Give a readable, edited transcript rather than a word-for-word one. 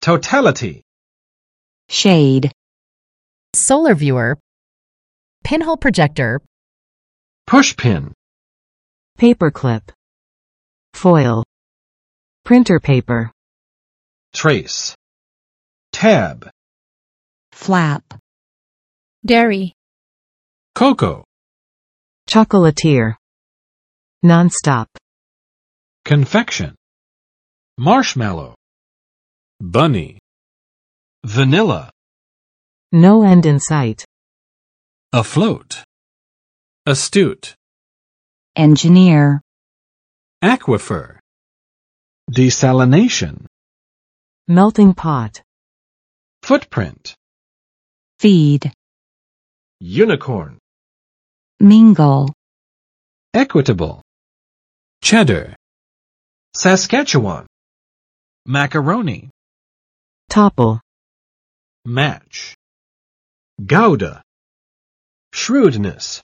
Totality. shade, solar viewer, pinhole projector, Pushpin. paperclip, foil, printer paper, Trace. Tab. flap, dairy, Cocoa. chocolatier, nonstop, Confection. Marshmallow. bunny, Vanilla. no end in sight, afloat, astute, engineer, aquifer, Desalination. melting pot, Footprint. feed, Unicorn. mingle, Equitable. cheddar, Saskatchewan. Macaroni. topple, Match. Gouda. Shrewdness.